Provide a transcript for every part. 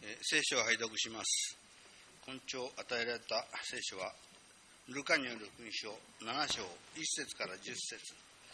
聖書を拝読します。今朝与えられた聖書はルカによる福音書7章1節から10節。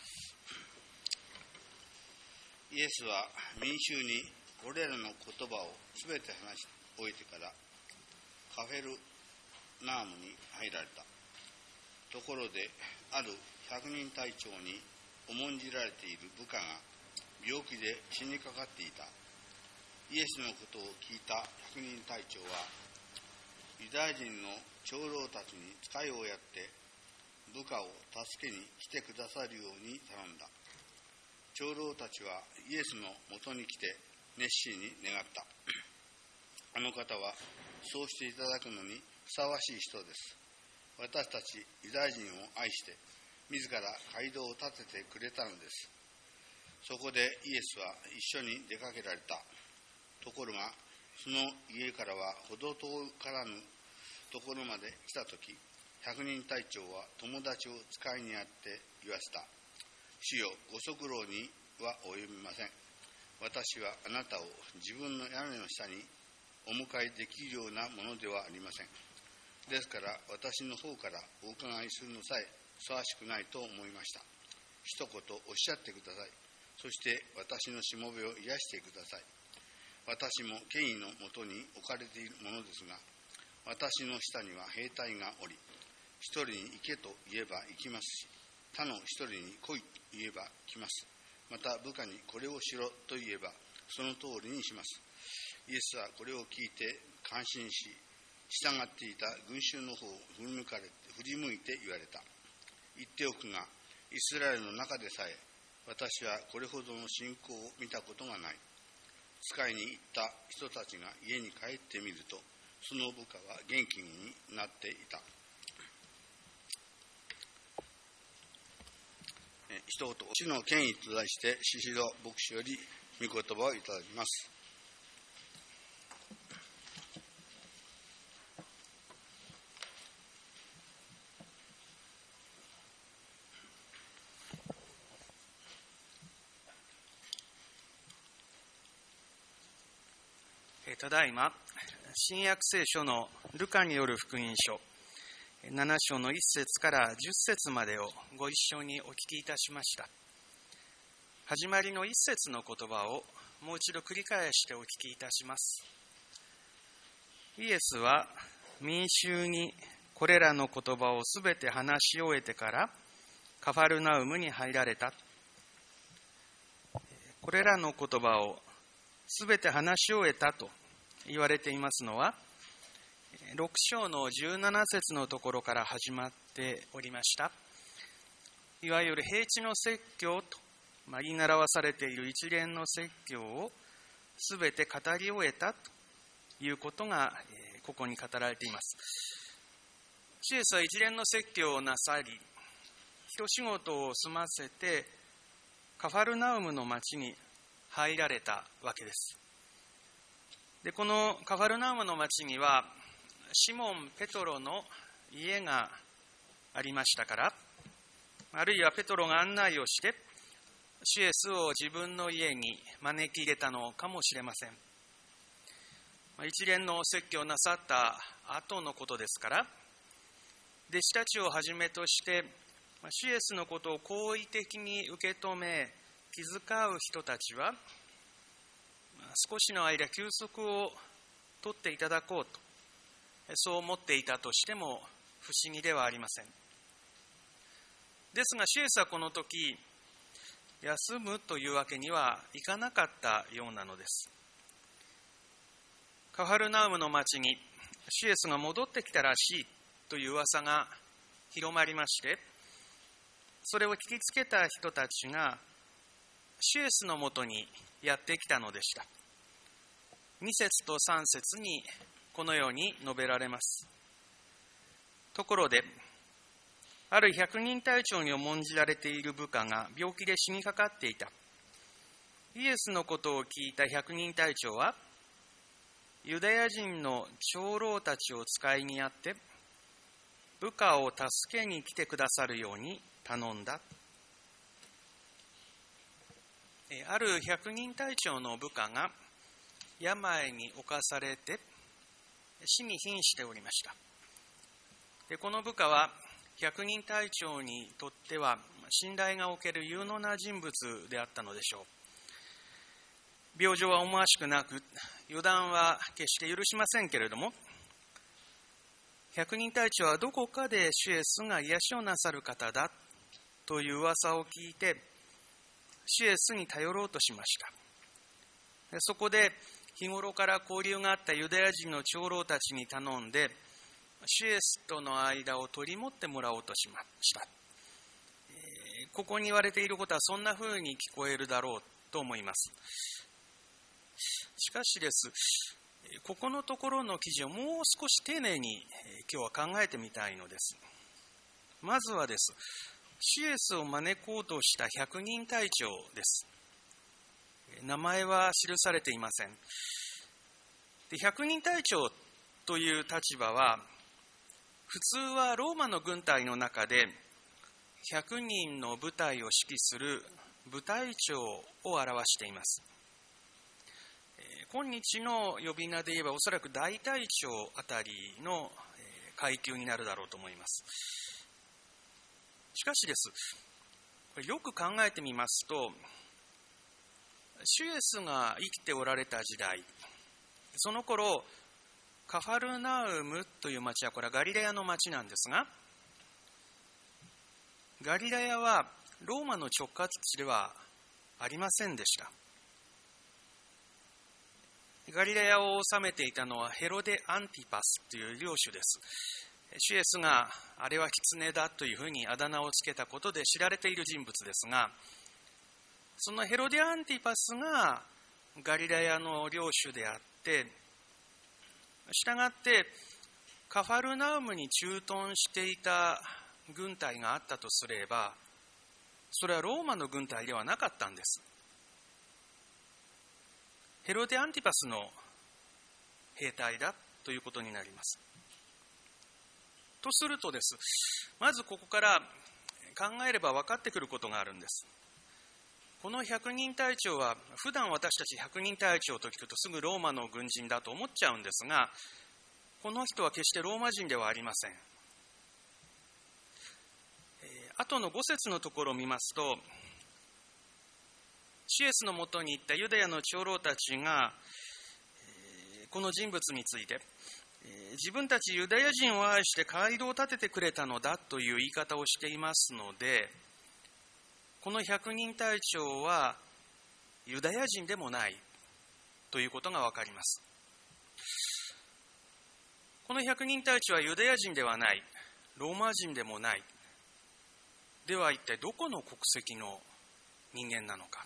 イエスは民衆にこれらの言葉をすべて話し終えてからカフェルナームに入られた。ところである百人隊長に重んじられている部下が病気で死にかかっていた。イエスのことを聞いた百人隊長はユダヤ人の長老たちに使いをやって部下を助けに来てくださるように頼んだ。長老たちはイエスのもとに来て熱心に願った。あの方はそうしていただくのにふさわしい人です。私たちユダヤ人を愛して自ら街道を建ててくれたのです。そこでイエスは一緒に出かけられた。ところがその家からはほど遠からぬところまで来たとき、百人隊長は友達を使いにあって言わせた。主よ、ご足労には及びません。私はあなたを自分の屋根の下にお迎えできるようなものではありません。ですから私の方からお伺いするのさえふさわしくないと思いました。一言おっしゃってください。そして私のしもべを癒してください。私も権威のもとに置かれているものですが、私の下には兵隊がおり、一人に行けと言えば行きますし、他の一人に来いと言えば来ます。また部下にこれをしろと言えばその通りにします。イエスはこれを聞いて感心し、従っていた群衆の方を振り向いて言われた。言っておくが、イスラエルの中でさえ私はこれほどの信仰を見たことがない。使いに行った人たちが家に帰ってみると、その部下は元気になっていた。一言、主の権威と題して宍戸牧師より御言葉をいただきます。 ただいま新約聖書のルカによる福音書7章の1節から10節までをご一緒にお聞きいたしました。始まりの1節の言葉をもう一度繰り返してお聞きいたします。イエスは民衆にこれらの言葉をすべて話し終えてからカファルナウムに入られた。これらの言葉をすべて話し終えたと言われていますのは、6章の17節のところから始まっておりました。いわゆる平地の説教と言い習わされている一連の説教をすべて語り終えたということがここに語られています。主イエスは一連の説教をなさり、一仕事を済ませてカファルナウムの町に入られたわけです。で、このカファルナウムの町にはシモン・ペトロの家がありましたから、あるいはペトロが案内をして主イエスを自分の家に招き入れたのかもしれません。一連の説教をなさった後のことですから、弟子たちをはじめとして主イエスのことを好意的に受け止め気遣う人たちは少しの間休息を取っていただこうと、そう思っていたとしても不思議ではありません。ですが主イエスはこの時休むというわけにはいかなかったようなのです。カファルナウムの町に主イエスが戻ってきたらしいという噂が広まりまして、それを聞きつけた人たちが主イエスのもとにやってきたのでした。2節と3節にこのように述べられます。ところで、ある百人隊長に重んじられている部下が病気で死にかかっていた。イエスのことを聞いた百人隊長は、ユダヤ人の長老たちを使いにあって、部下を助けに来てくださるように頼んだ。ある百人隊長の部下が病に侵されて死に瀕しておりました。でこの部下は百人隊長にとっては信頼がおける有能な人物であったのでしょう。病状は思わしくなく、予断は決して許しませんけれども、百人隊長はどこかで主イエスが癒しをなさる方だという噂を聞いて、主イエスに頼ろうとしました。そこで日頃から交流があったユダヤ人の長老たちに頼んで、主イエスとの間を取り持ってもらおうとしました。ここに言われていることはそんな風に聞こえるだろうと思います。しかしです、ここのところの記事をもう少し丁寧に今日は考えてみたいのです。まずはです、主イエスを招こうとした百人隊長です。名前は記されていません。で、百人隊長という立場は、普通はローマの軍隊の中で100人の部隊を指揮する部隊長を表しています。今日の呼び名で言えばおそらく大隊長あたりの階級になるだろうと思います。しかしです、よく考えてみますと、主イエスが生きておられた時代、その頃カファルナウムという町は、これはガリラヤの町なんですが、ガリラヤはローマの直轄地ではありませんでした。ガリラヤを治めていたのはヘロデ・アンティパスという領主です。主イエスがあれは狐だというふうにあだ名をつけたことで知られている人物ですが、そのヘロデ・アンティパスがガリラヤの領主であって、したがってカファルナウムに駐屯していた軍隊があったとすれば、それはローマの軍隊ではなかったんです。ヘロデ・アンティパスの兵隊だということになります。とするとです、まずここから考えれば分かってくることがあるんです。この百人隊長は、普段私たち百人隊長と聞くとすぐローマの軍人だと思っちゃうんですが、この人は決してローマ人ではありません。後の5節のところを見ますと、主イエスのもとに行ったユダヤの長老たちが、この人物について、自分たちユダヤ人を愛して街道を建ててくれたのだという言い方をしていますので、この百人隊長はユダヤ人でもないということがわかります。この百人隊長はユダヤ人ではない、ローマ人でもない。では一体どこの国籍の人間なのか。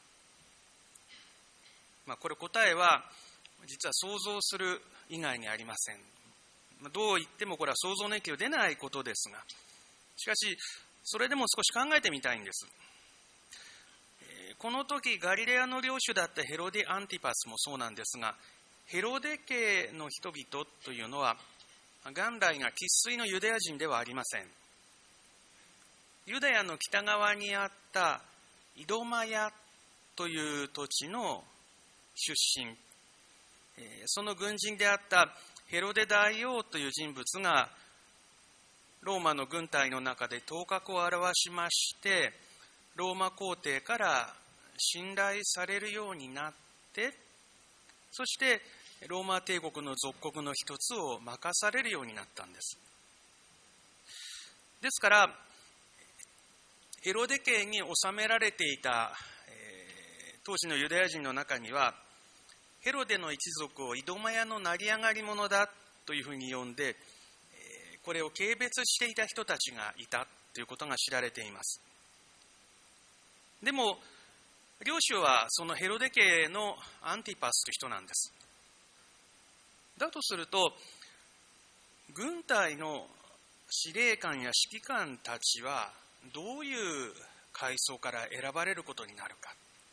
これ答えは実は想像する以外にありません。どう言ってもこれは想像の域を出ないことですが、しかしそれでも少し考えてみたいんです。この時ガリレアの領主だったヘロデ・アンティパスもそうなんですが、ヘロデ家の人々というのは元来が生粋のユダヤ人ではありません。ユダヤの北側にあったイドマヤという土地の出身、その軍人であったヘロデ大王という人物がローマの軍隊の中で頭角を現しまして、ローマ皇帝から信頼されるようになって、そしてローマ帝国の属国の一つを任されるようになったんです。ですからヘロデ家に治められていた、当時のユダヤ人の中には、ヘロデの一族をイドマヤの成り上がり者だというふうに呼んで、これを軽蔑していた人たちがいたということが知られています。でも領主はそのヘロデ家のアンティパスという人なんです。だとすると、軍隊の司令官や指揮官たちはどういう階層から選ばれることになるか。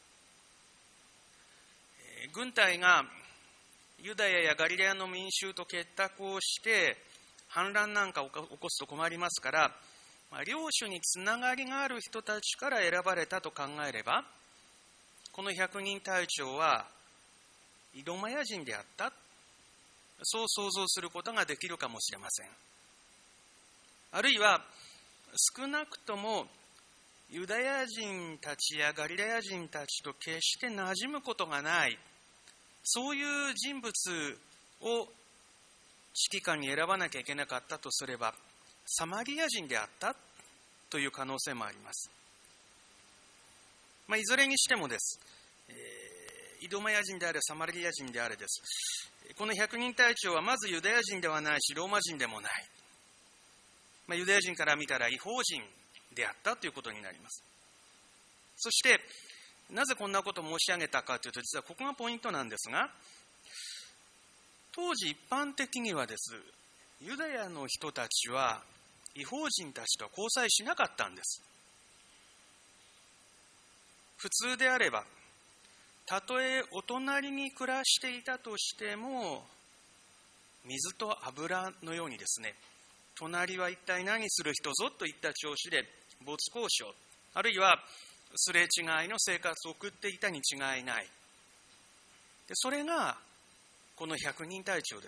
軍隊がユダヤやガリレアの民衆と結託をして反乱なんかを起こすと困りますから、領主につながりがある人たちから選ばれたと考えれば、この百人隊長はイドマヤ人であった、そう想像することができるかもしれません。あるいは少なくともユダヤ人たちやガリラヤ人たちと決して馴染むことがない、そういう人物を指揮官に選ばなきゃいけなかったとすれば、サマリア人であったという可能性もあります。いずれにしてもです、イドマヤ人であれサマリア人であれです、この百人隊長はまずユダヤ人ではないしローマ人でもない、ユダヤ人から見たら異邦人であったということになります。そしてなぜこんなことを申し上げたかというと、実はここがポイントなんですが、当時一般的にはです、ユダヤの人たちは異邦人たちとは交際しなかったんです。普通であれば、たとえお隣に暮らしていたとしても、水と油のようにですね、隣は一体何する人ぞといった調子で没交渉、あるいはすれ違いの生活を送っていたに違いない。でそれがこの百人隊長です。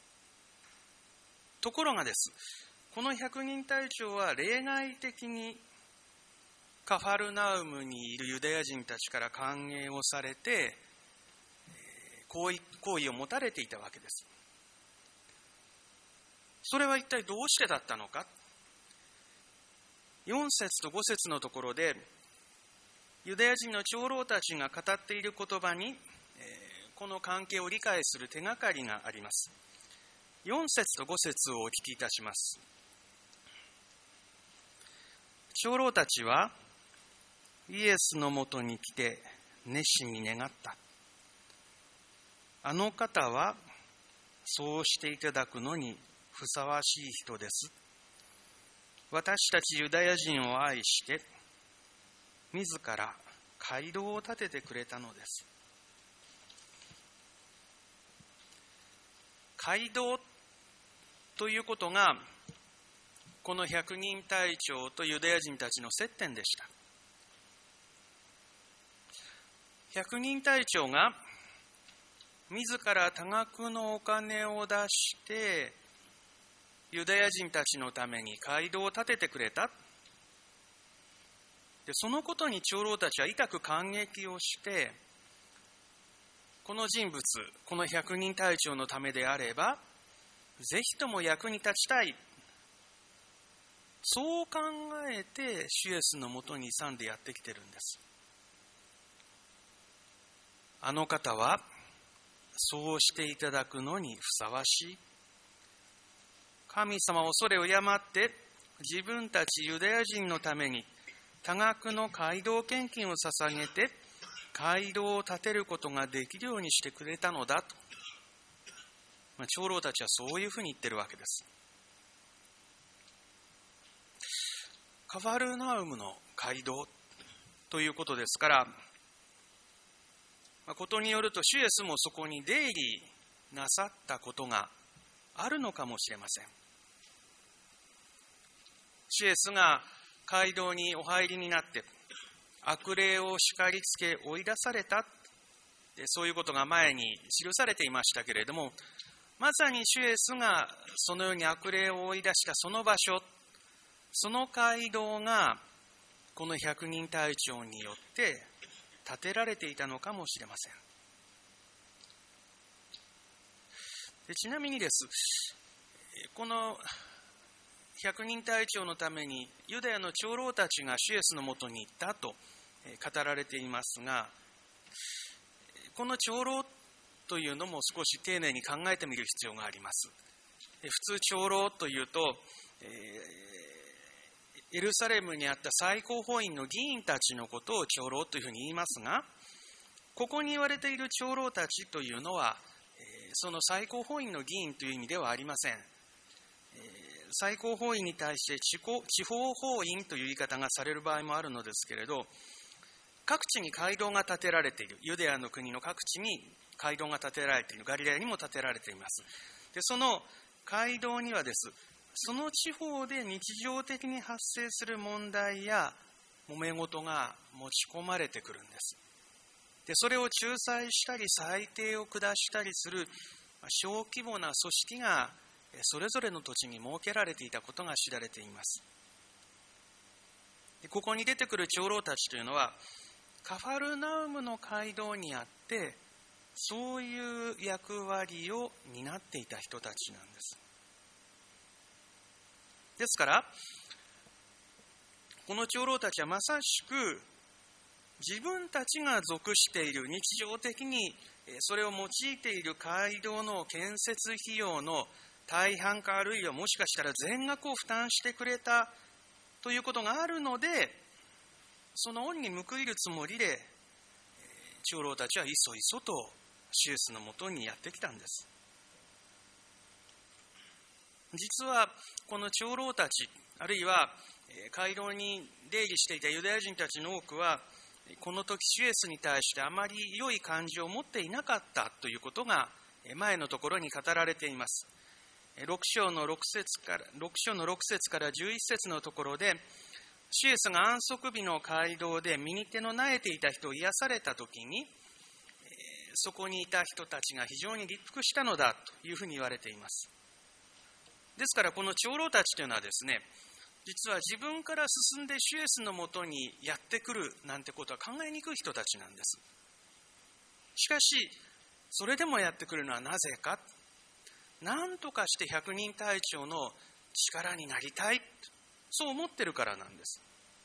ところがです、この百人隊長は例外的にカファルナウムにいるユダヤ人たちから歓迎をされて、好意を持たれていたわけです。それは一体どうしてだったのか。4節と5節のところで、ユダヤ人の長老たちが語っている言葉に、この関係を理解する手がかりがあります。4節と5節をお聞きいたします。長老たちはイエスのもとに来て熱心に願った。あの方はそうしていただくのにふさわしい人です。私たちユダヤ人を愛して自ら街道を立ててくれたのです。街道ということがこの百人隊長とユダヤ人たちの接点でした。百人隊長が自ら多額のお金を出してユダヤ人たちのために街道を立ててくれた。でそのことに長老たちは痛く感激をして、この人物、この百人隊長のためであればぜひとも役に立ちたい、そう考えて主イエスのもとに勇んでやってきてるんです。あの方はそうしていただくのにふさわしい。神様を恐れ敬って自分たちユダヤ人のために多額の街道献金を捧げて街道を建てることができるようにしてくれたのだと、長老たちはそういうふうに言ってるわけです。カファルナウムの街道ということですから、ことによると主イエスもそこに出入りなさったことがあるのかもしれません。主イエスが街道にお入りになって悪霊を叱りつけ追い出された、そういうことが前に記されていましたけれども、まさに主イエスがそのように悪霊を追い出したその場所、その街道がこの百人隊長によって建てられていたのかもしれません。でちなみにです、この百人隊長のためにユダヤの長老たちが主イエスのもとに行ったと語られていますが、この長老というのも少し丁寧に考えてみる必要があります。普通長老というと、エルサレムにあった最高法院の議員たちのことを長老というふうに言いますが、ここに言われている長老たちというのは、その最高法院の議員という意味ではありません。最高法院に対して地方法院という言い方がされる場合もあるのですけれど、各地に街道が建てられている、ユダヤの国の各地に街道が建てられている、ガリラヤにも建てられています。でその街道にはです、その地方で日常的に発生する問題や揉め事が持ち込まれてくるんです。 で、それを仲裁したり裁定を下したりする小規模な組織がそれぞれの土地に設けられていたことが知られています。で、ここに出てくる長老たちというのはカファルナウムの街道にあってそういう役割を担っていた人たちなんです。ですからこの長老たちはまさしく自分たちが属している日常的にそれを用いている街道の建設費用の大半かあるいはもしかしたら全額を負担してくれたということがあるのでその恩に報いるつもりで長老たちはいそいそとシュエスのもとにやってきたんです。実はこの長老たちあるいは街道に出入りしていたユダヤ人たちの多くはこの時シュエスに対してあまり良い感情を持っていなかったということが前のところに語られています。6章の6節から11節のところでシュエスが安息日の街道で右手の萎えていた人を癒された時にそこにいた人たちが非常に立腹したのだというふうに言われています。ですからこの長老たちというのはですね実は自分から進んでシュエスのもとにやってくるなんてことは考えにくい人たちなんです。しかしそれでもやってくるのはなぜか、なんとかして百人隊長の力になりたいそう思ってるからなんです。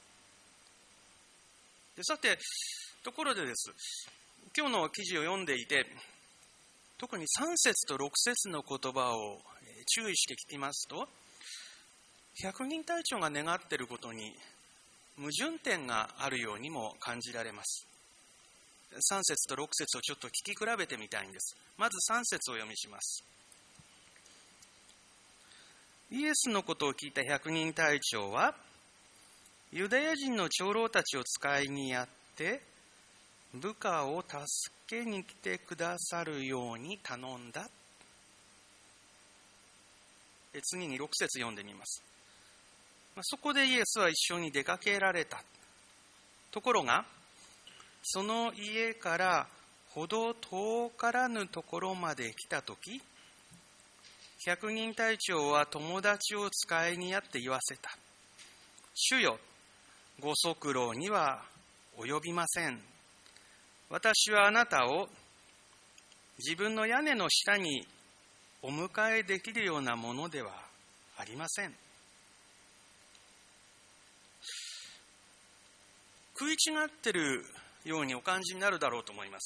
でさてところでです今日の記事を読んでいて特に3節と6節の言葉を注意して聞きますと百人隊長が願っていることに矛盾点があるようにも感じられます。3節と6節をちょっと聞き比べてみたいんです。まず3節を読みします。イエスのことを聞いた百人隊長はユダヤ人の長老たちを使いにやって部下を助けに来てくださるように頼んだ。次に6節読んでみます。そこでイエスは一緒に出かけられた。ところがその家からほど遠からぬところまで来たとき百人隊長は友達を使いにやって言わせた。主よ、ご足労には及びません。私はあなたを自分の屋根の下にお迎えできるようなものではありません。食い違っているようにお感じになるだろうと思います。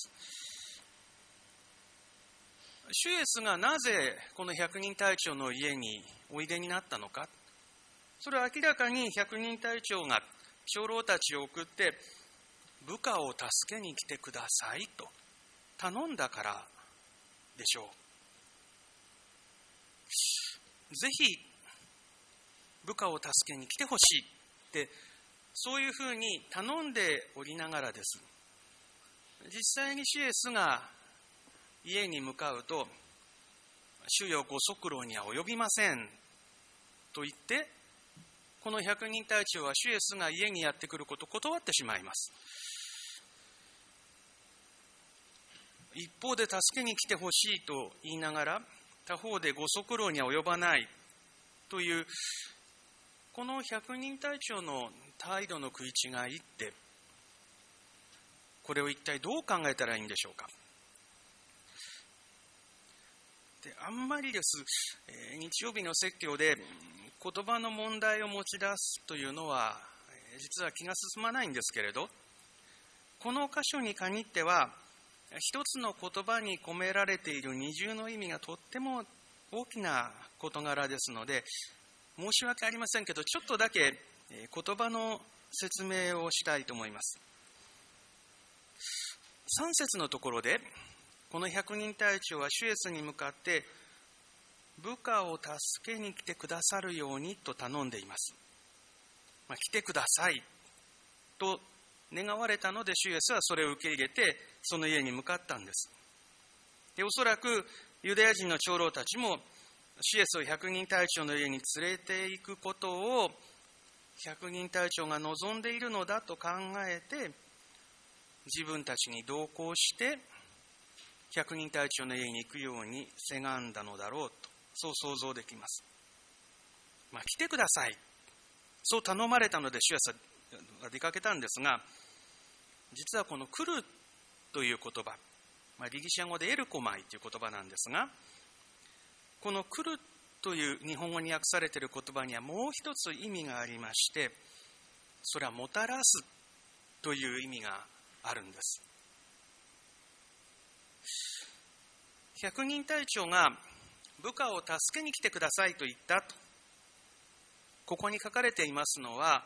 シュエスがなぜこの百人隊長の家においでになったのか、それは明らかに百人隊長が長老たちを送って部下を助けに来てくださいと頼んだからでしょう。ぜひ部下を助けに来てほしいってそういうふうに頼んでおりながらです。実際にシュエスが家に向かうと、主よご足労には及びませんと言って、この百人隊長はシュエスが家にやってくることを断ってしまいます。一方で助けに来てほしいと言いながら、他方でご足労には及ばないという、この百人隊長の態度の食い違いって、これを一体どう考えたらいいんでしょうか。であんまりです、日曜日の説教で言葉の問題を持ち出すというのは実は気が進まないんですけれど、この箇所に限っては一つの言葉に込められている二重の意味がとっても大きな事柄ですので、申し訳ありませんけどちょっとだけ言葉の説明をしたいと思います。3節のところでこの百人隊長はシュエスに向かって部下を助けに来てくださるようにと頼んでいます。来てくださいと願われたのでシュエスはそれを受け入れてその家に向かったんです。でおそらくユダヤ人の長老たちもシュエスを百人隊長の家に連れて行くことを百人隊長が望んでいるのだと考えて自分たちに同行して百人隊長の家に行くようにせがんだのだろうと、そう想像できます。来てください、そう頼まれたので主イエスは出かけたんですが、実はこの来るという言葉、ギリシャ語でエルコマイという言葉なんですが、この来るという日本語に訳されている言葉にはもう一つ意味がありまして、それはもたらすという意味があるんです。百人隊長が部下を助けに来てくださいと言ったと、ここに書かれていますのは、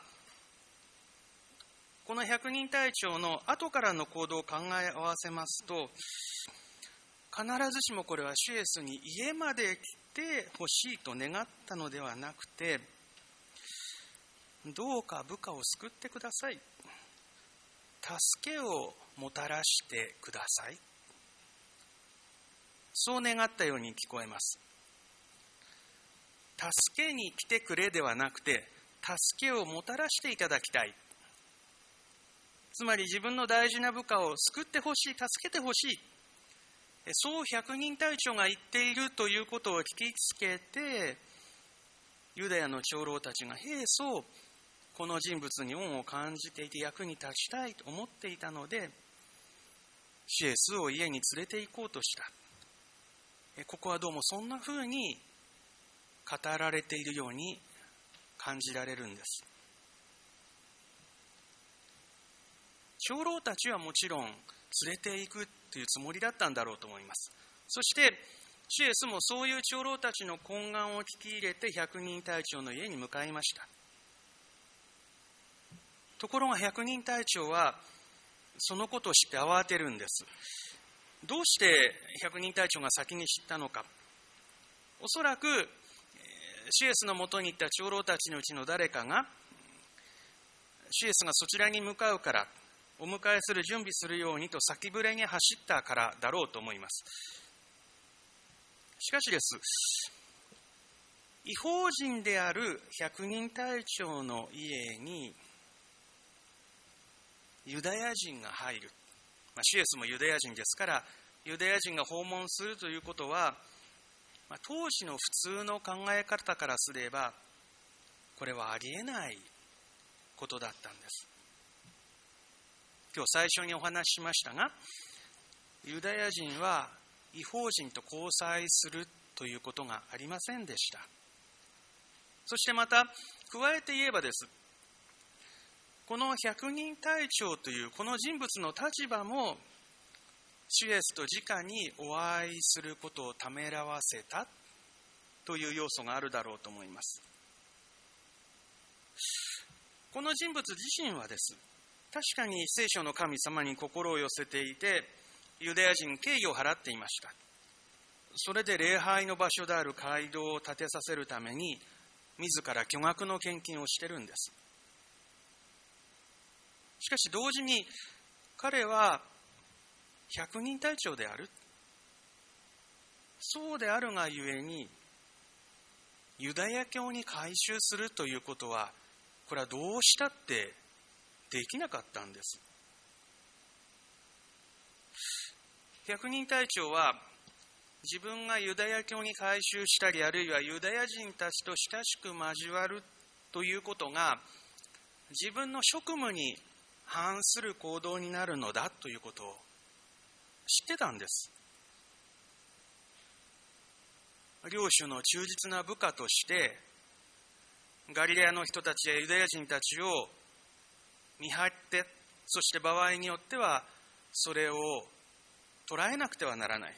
この百人隊長の後からの行動を考え合わせますと、必ずしもこれは主イエスに家まで来てほしいと願ったのではなくて、どうか部下を救ってください、助けをもたらしてください、そう願ったように聞こえます。助けに来てくれではなくて、助けをもたらしていただきたい。つまり自分の大事な部下を救ってほしい、助けてほしい、そう百人隊長が言っているということを聞きつけて、ユダヤの長老たちがそう、この人物に恩を感じていて役に立ちたいと思っていたので、主イエスを家に連れて行こうとした。ここはどうもそんなふうに語られているように感じられるんです。長老たちはもちろん連れて行くというつもりだったんだろうと思います。そして主イエスもそういう長老たちの懇願を聞き入れて百人隊長の家に向かいました。ところが百人隊長はそのことを知って慌てるんです。どうして百人隊長が先に知ったのか。おそらく主イエスのもとに行った長老たちのうちの誰かが、主イエスがそちらに向かうからお迎えする準備するようにと先ぶれに走ったからだろうと思います。しかしです、異邦人である百人隊長の家にユダヤ人が入る、主イエスもユダヤ人ですから、ユダヤ人が訪問するということは、当時の普通の考え方からすればこれはありえないことだったんです。今日最初にお話ししましたが、ユダヤ人は異邦人と交際するということがありませんでした。そしてまた加えて言えばです、この百人隊長というこの人物の立場も主イエスと直にお会いすることをためらわせたという要素があるだろうと思います。この人物自身はです、確かに聖書の神様に心を寄せていて、ユダヤ人に敬意を払っていました。それで礼拝の場所である街道を建てさせるために自ら巨額の献金をしてるんです。しかし同時に彼は百人隊長である。そうであるがゆえにユダヤ教に改宗するということは、これはどうしたってできなかったんです。百人隊長は自分がユダヤ教に改宗したり、あるいはユダヤ人たちと親しく交わるということが自分の職務に反する行動になるのだということを知ってたんです。領主の忠実な部下としてガリレアの人たちやユダヤ人たちを見張って、そして場合によってはそれを捉えなくてはならない。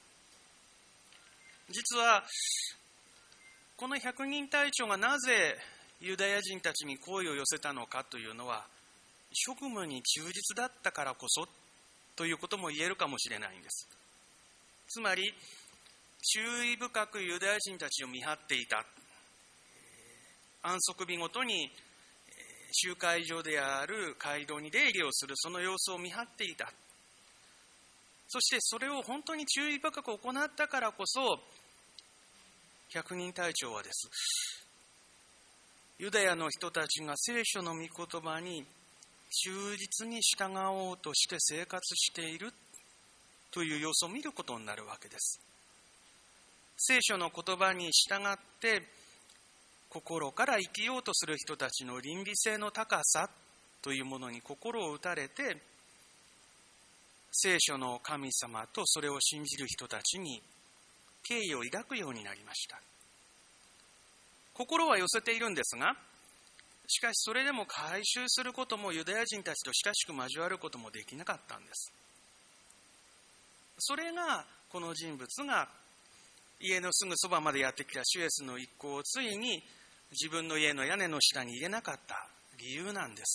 実はこの百人隊長がなぜユダヤ人たちに好意を寄せたのかというのは、職務に忠実だったからこそということも言えるかもしれないんです。つまり注意深くユダヤ人たちを見張っていた。安息日ごとに集会所である街道に出入りをする、その様子を見張っていた。そしてそれを本当に注意深く行ったからこそ、百人隊長はです、ユダヤの人たちが聖書の御言葉に忠実に従おうとして生活しているという様子を見ることになるわけです。聖書の言葉に従って心から生きようとする人たちの倫理性の高さというものに心を打たれて、聖書の神様とそれを信じる人たちに敬意を抱くようになりました。心は寄せているんですが、しかしそれでも改宗することもユダヤ人たちと親しく交わることもできなかったんです。それがこの人物が家のすぐそばまでやってきたシュエスの一行をついに自分の家の屋根の下に入れなかった理由なんです。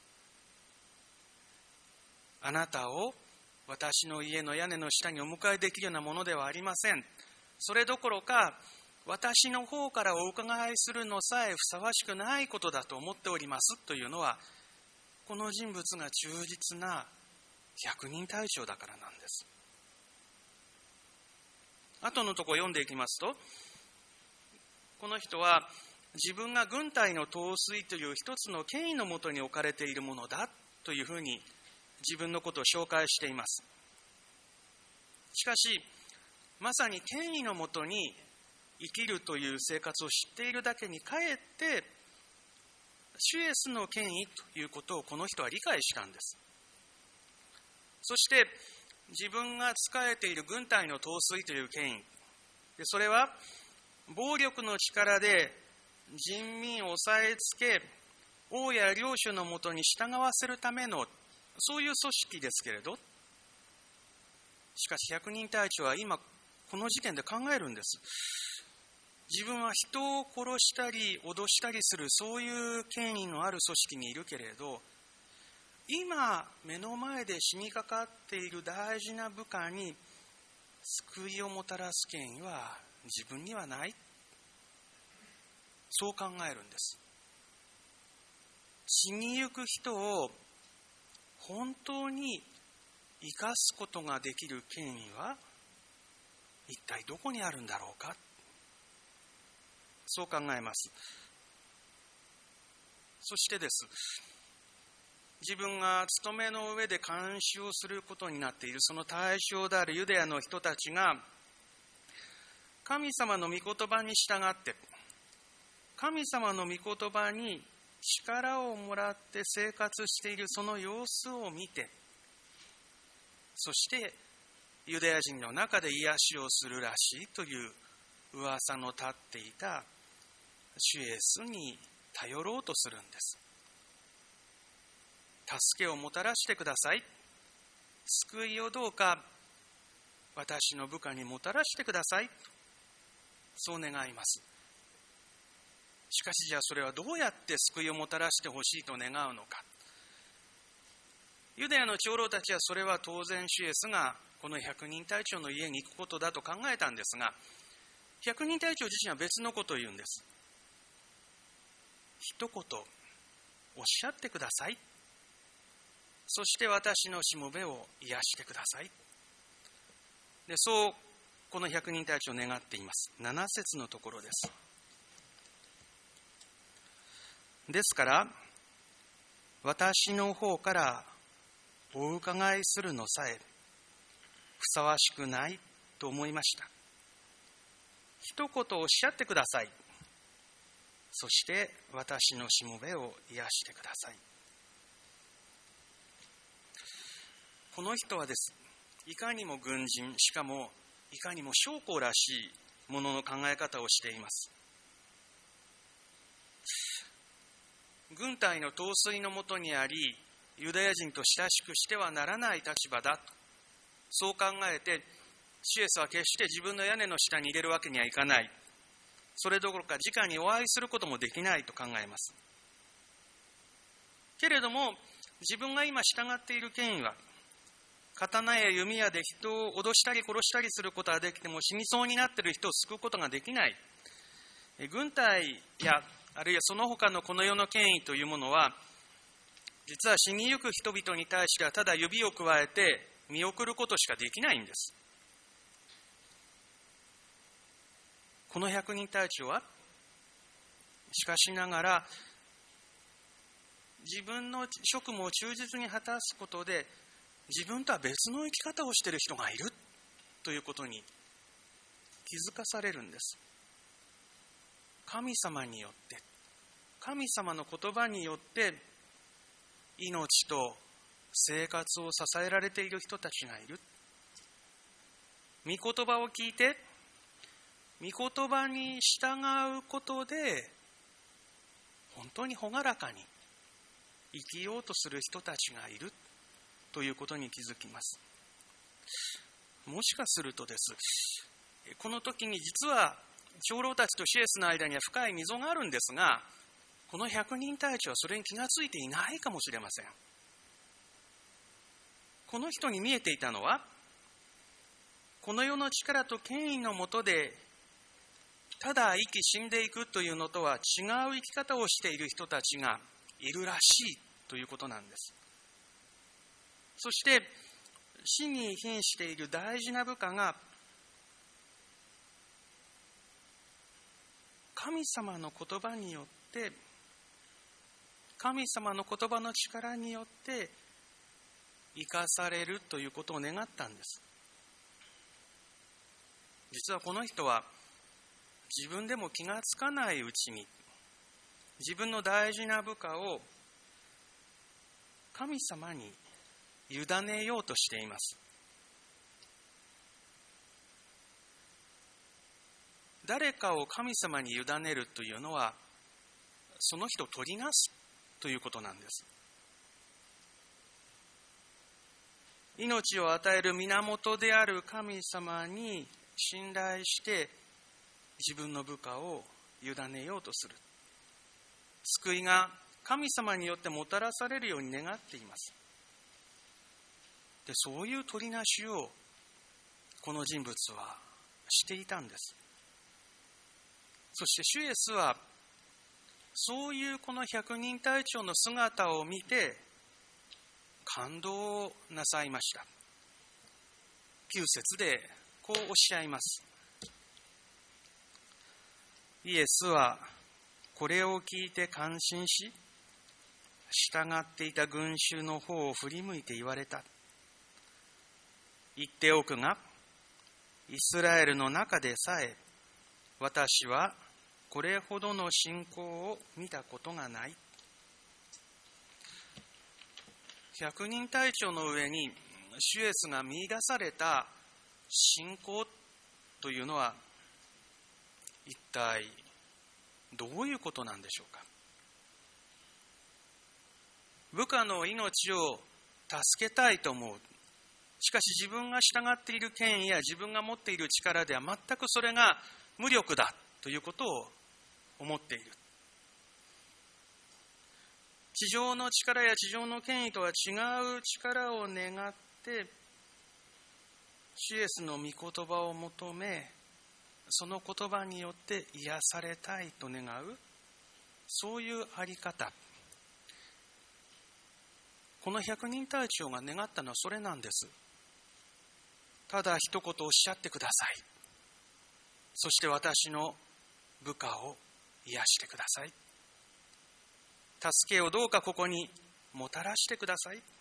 あなたを私の家の屋根の下にお迎えできるようなものではありません。それどころか私の方からお伺いするのさえふさわしくないことだと思っておりますというのは、この人物が忠実な百人隊長だからなんです。後のところ読んでいきますと、この人は自分が軍隊の統帥という一つの権威のもとに置かれているものだというふうに自分のことを紹介しています。しかしまさに権威のもとに生きるという生活を知っているだけにかえってシュエスの権威ということをこの人は理解したんです。そして自分が仕えている軍隊の統帥という権威、それは暴力の力で人民を押さえつけ王や領主のもとに従わせるためのそういう組織ですけれど、しかし百人隊長は今この時点で考えるんです。自分は人を殺したり脅したりするそういう権威のある組織にいるけれど、今目の前で死にかかっている大事な部下に救いをもたらす権威は自分にはない、そう考えるんです。死にゆく人を本当に生かすことができる権威は一体どこにあるんだろうか、そう考えます。そしてです、自分が務めの上で監視をすることになっているその対象であるユダヤの人たちが神様の御言葉に従って神様の御言葉に力をもらって生活しているその様子を見て、そしてユダヤ人の中で癒しをするらしいという噂の立っていたシュエスに頼ろうとするんです。助けをもたらしてください、救いをどうか私の部下にもたらしてください、そう願います。しかしじゃあそれはどうやって救いをもたらしてほしいと願うのか。ユダヤの長老たちはそれは当然シュエスがこの百人隊長の家に行くことだと考えたんですが、百人隊長自身は別のことを言うんです。一言おっしゃってください、そして私のしもべを癒してください。で、そうこの百人隊長を願っています。7節のところです。ですから私の方からお伺いするのさえふさわしくないと思いました。一言おっしゃってください、そして私のしもべを癒してください。この人はです、いかにも軍人、しかもいかにも将校らしいものの考え方をしています。軍隊の統帥のもとにあり、ユダヤ人と親しくしてはならない立場だと、そう考えてシュエスは決して自分の屋根の下に入れるわけにはいかない、それどころか直にお会いすることもできないと考えます。けれども自分が今従っている権威は、刀や弓矢で人を脅したり殺したりすることはできても死にそうになっている人を救うことができない。軍隊やあるいはその他のこの世の権威というものは、実は死にゆく人々に対してはただ指をくわえて見送ることしかできないんです。この百人隊長はしかしながら自分の職務を忠実に果たすことで自分とは別の生き方をしている人がいるということに気づかされるんです。神様によって、神様の言葉によって命と生活を支えられている人たちがいる。御言葉を聞いて御言葉に従うことで本当に朗らかに生きようとする人たちがいるということに気づきます。もしかするとです、この時に実は長老たちとシエスの間には深い溝があるんですが、この百人隊長はそれに気がついていないかもしれません。この人に見えていたのは、この世の力と権威の下でただ生き死んでいくというのとは違う生き方をしている人たちがいるらしいということなんです。そして死に瀕している大事な部下が神様の言葉によって、神様の言葉の力によって生かされるということを願ったんです。実はこの人は自分でも気がつかないうちに自分の大事な部下を神様に委ねようとしています。誰かを神様に委ねるというのは、その人を取りなすということなんです。命を与える源である神様に信頼して自分の部下を委ねようとする。救いが神様によってもたらされるように願っています。で、そういう取りなしをこの人物はしていたんです。そして主イエスはそういうこの百人隊長の姿を見て感動なさいました。9節でこうおっしゃいます。イエスはこれを聞いて感心し、従っていた群衆の方を振り向いて言われた。言っておくが、イスラエルの中でさえ私はこれほどの信仰を見たことがない。百人隊長の上に主イエスが見出された信仰というのは一体どういうことなんでしょうか。部下の命を助けたいと思う。しかし自分が従っている権威や自分が持っている力では全くそれが無力だということを思っている。地上の力や地上の権威とは違う力を願って主イエスの御言葉を求め、その言葉によって癒されたいと願う、そういうあり方。この百人隊長が願ったのはそれなんです。ただ一言おっしゃってください。そして私の部下を癒してください。助けをどうかここにもたらしてください。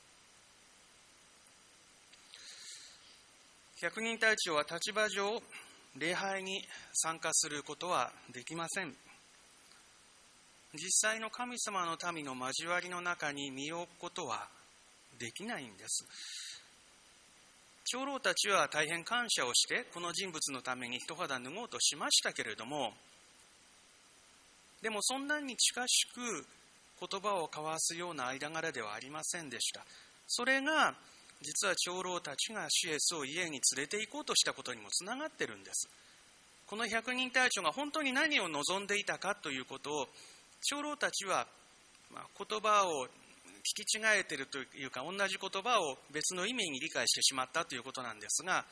百人隊長は立場上、礼拝に参加することはできません。実際の神様の民の交わりの中に身を置くことはできないんです。長老たちは大変感謝をしてこの人物のために一肌脱ごうとしましたけれども、でもそんなに近しく言葉を交わすような間柄ではありませんでした。それが実は長老たちが主イエスを家に連れて行こうとしたことにもつながっているんです。この百人隊長が本当に何を望んでいたかということを長老たちは言葉を聞き違えているというか、同じ言葉を別の意味に理解してしまったということなんですが、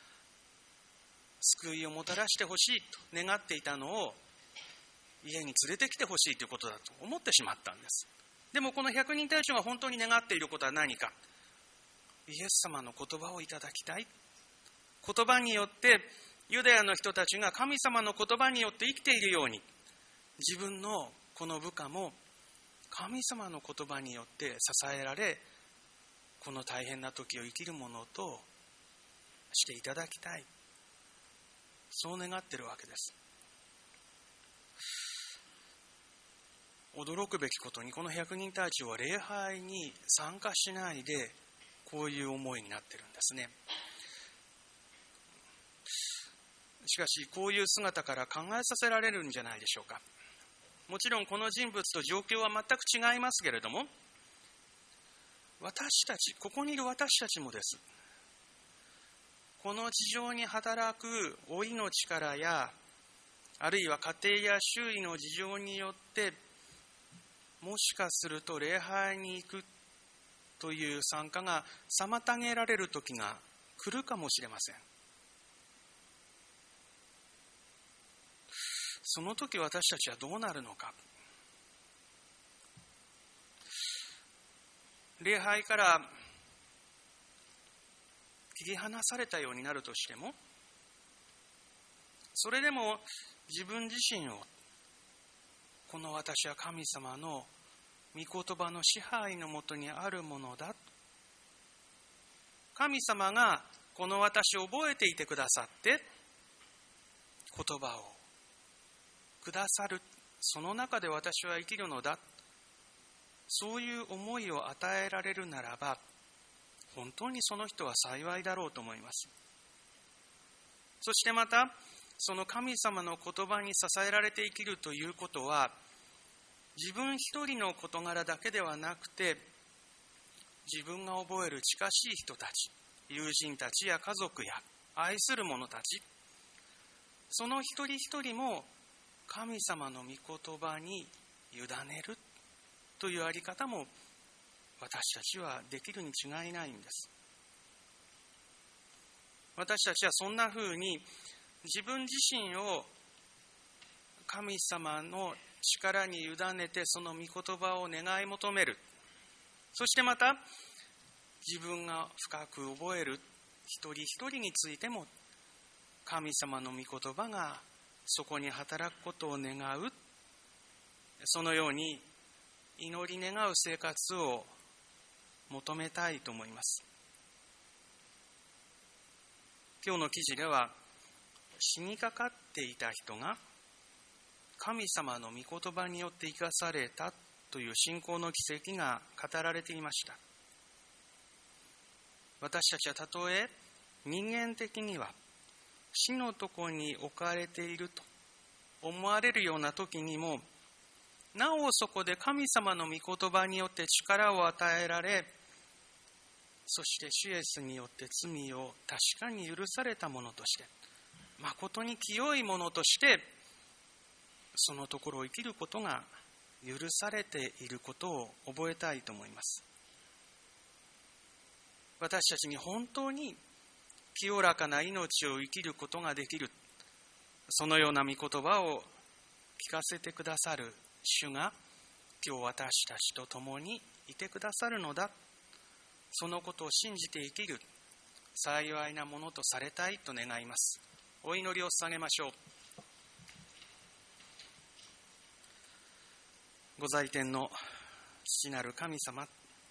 救いをもたらしてほしいと願っていたのを家に連れてきてほしいということだと思ってしまったんです。でもこの百人隊長が本当に願っていることは何か。イエス様の言葉をいただきたい。言葉によってユダヤの人たちが神様の言葉によって生きているように、自分のこの部下も神様の言葉によって支えられ、この大変な時を生きるものとしていただきたい、そう願っているわけです。驚くべきことに、この百人隊長は礼拝に参加しないでこういう思いになっているんですね。しかしこういう姿から考えさせられるんじゃないでしょうか。もちろんこの人物と状況は全く違いますけれども、私たち、ここにいる私たちもです。この地上に働く老いの力や、あるいは家庭や周囲の事情によって、もしかすると礼拝に行くという参加が妨げられる時が来るかもしれません。その時私たちはどうなるのか。礼拝から切り離されたようになるとしても、それでも自分自身を、この私は神様の御言葉の支配のもとにあるものだ、神様がこの私を覚えていてくださって言葉をくださる、その中で私は生きるのだ、そういう思いを与えられるならば、本当にその人は幸いだろうと思います。そしてまた、その神様の言葉に支えられて生きるということは、自分一人の事柄だけではなくて、自分が覚える近しい人たち、友人たちや家族や愛する者たち、その一人一人も神様の御言葉に委ねるというあり方も私たちはできるに違いないんです。私たちはそんなふうに自分自身を神様の力に委ねて、その御言葉を願い求める。そしてまた自分が深く覚える一人一人についても、神様の御言葉がそこに働くことを願う、そのように祈り願う生活を求めたいと思います。今日の記事では、死にかかっていた人が神様の御言葉によって生かされたという信仰の奇跡が語られていました。私たちはたとえ人間的には死のところに置かれていると思われるような時にも、なおそこで神様の御言葉によって力を与えられ、そして主イエスによって罪を確かに許されたものとして、誠に清いものとしてそのところを生きることが許されていることを覚えたいと思います。私たちに本当に清らかな命を生きることができる、そのような御言葉を聞かせてくださる主が今日私たちと共にいてくださるのだ、そのことを信じて生きる幸いなものとされたいと願います。お祈りを捧げましょう。ご在天の父なる神様、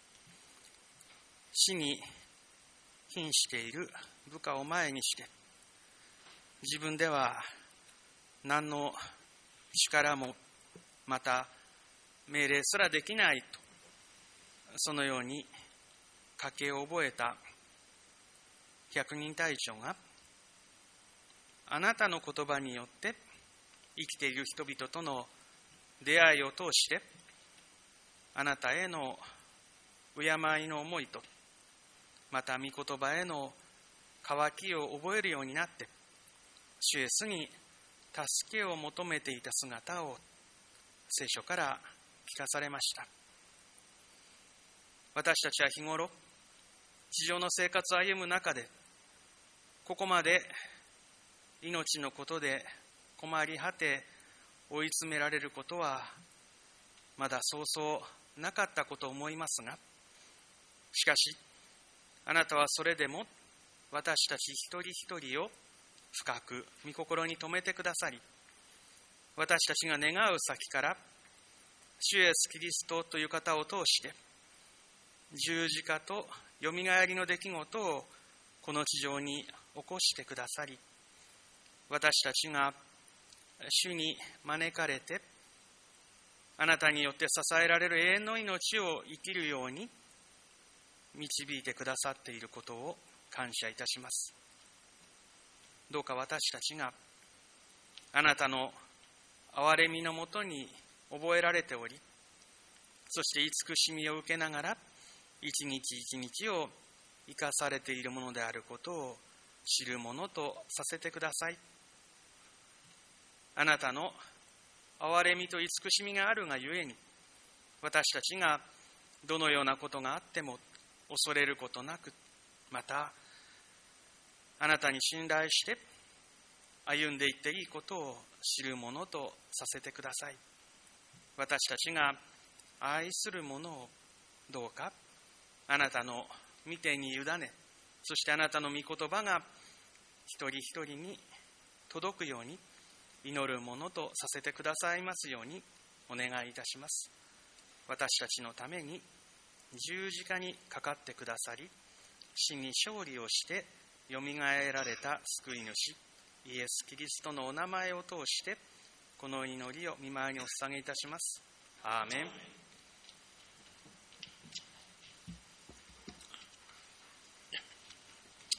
死に瀕している部下を前にして、自分では何の力もまた命令すらできないと、そのように賭けを覚えた百人隊長が、あなたの言葉によって生きている人々との出会いを通して、あなたへの敬いの思いと、また御言葉への渇きを覚えるようになって、主イエスに助けを求めていた姿を聖書から聞かされました。私たちは日頃、地上の生活を歩む中で、ここまで命のことで困り果て追い詰められることはまだそうそうなかったことを思いますが、しかしあなたはそれでも私たち一人一人を深く御心に留めてくださり、私たちが願う先から主イエスキリストという方を通して十字架とよみがえりの出来事をこの地上に起こしてくださり、私たちが主に招かれてあなたによって支えられる永遠の命を生きるように導いてくださっていることを感謝いたします。どうか私たちがあなたの憐れみのもとに覚えられており、そして慈しみを受けながら一日一日を生かされているものであることを知るものとさせてください。あなたの憐れみと慈しみがあるがゆえに、私たちがどのようなことがあっても恐れることなく、またあなたに信頼して歩んでいっていいことを知るものとさせてください。私たちが愛するものをどうかあなたの御手に委ね、そしてあなたの御言葉が一人一人に届くように祈るものとさせてくださいますようにお願いいたします。私たちのために十字架にかかってくださり、死に勝利をしてよみがえられた救い主イエス・キリストのお名前を通してこの祈りを御前にお捧げいたします。アーメン。